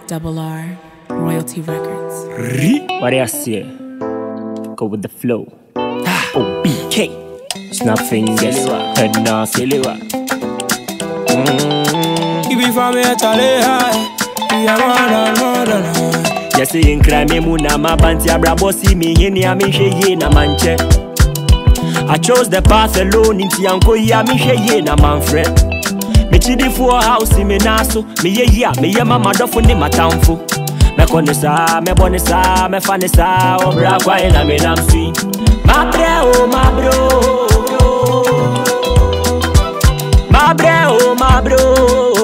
Double R, Royalty Records. What do I say? Go with the flow. OBK. Snap fingers. Head now, Siliwa. If you from here, Charlie, we are more than. Yes, you cry me muna ma banti abrabo si mi yeni a mi sheye na manche. I chose the path alone inti anko ya mi sheye na manfre. Me chidi for house me naso me ye mama dofo ni matamfo. Me konesa me bonesa me fanesa obra kwa ina me namsi. Ma bro ma bro. Ma bro ma bro.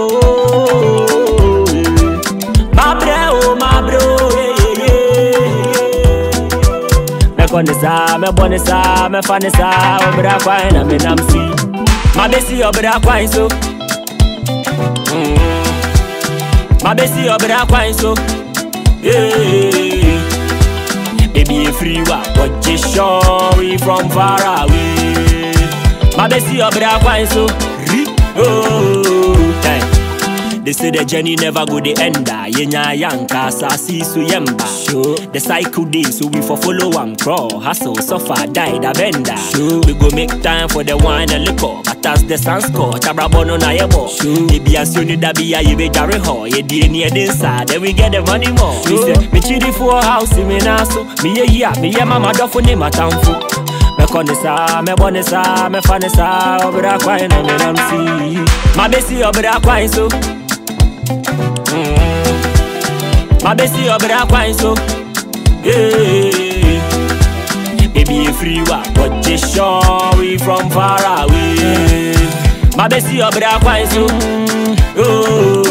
Me bonesa, me fanesa, obra kwa ina me namsi. Ma besi obra kwa inso. Ma besi obra kwa inso. Yeah. Baby you free wa, watch it show we from far away. Ma besi obra kwa inso. Oh, hey. They say the journey never go the ender. Yenya yanka sasi su yemba. Sure. The cycle day so we for follow and crawl. Hustle, suffer, die the bender. Sure. We go make time for the wine and liquor. But as the sun score, tabrabono na yebo. Maybe as soon as that be a yebe jare ho. Ye di near the inside, then we get the money more. Sure. We say me chidi for house in me naso. Me ye mama dofo ni matamfo. Me konesa, me bonesa, me fanesa. Obra kwa ina me namsi. Ma besi obra kwa inso. Ma besi obra kwa inso. Yeah. Baby you free wa, watch it show we from far away. Ma besi obra kwa inso. Oh.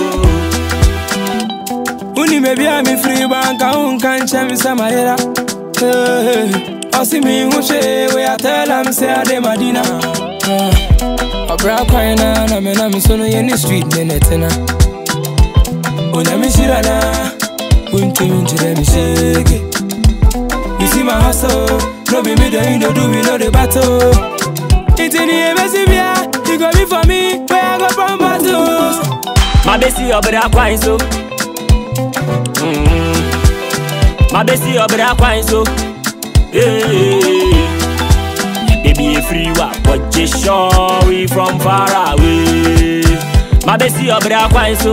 Uni maybe I'm free banka unkan chami samarera. Osi mi hushe we I tell am say ade madina. Obra kwa ina na me na mi sono yeni street nenetina. Shirana, won't you let me shake it? You see my hustle, no be me that you don't do me, no the battle. It's in the MSCBA, you got me for me, where I go from battles. Ma besi obra kwa inso. Ma besi obra kwa inso. Baby you free wa, watch it show we from far away. Ma besi obra kwa inso.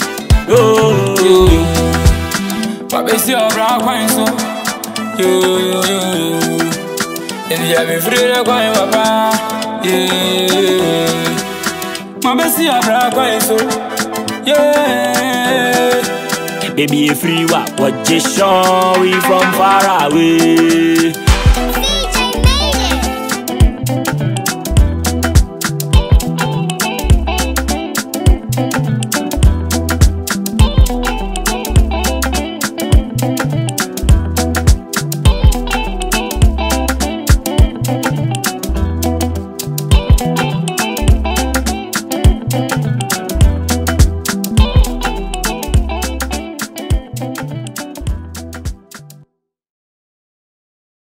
Oh, ma besi obra kwa inso. And you have me free to go in papa. Yeah, ma besi obra kwa inso. Yeah, baby you free wa, watch it show we from far away.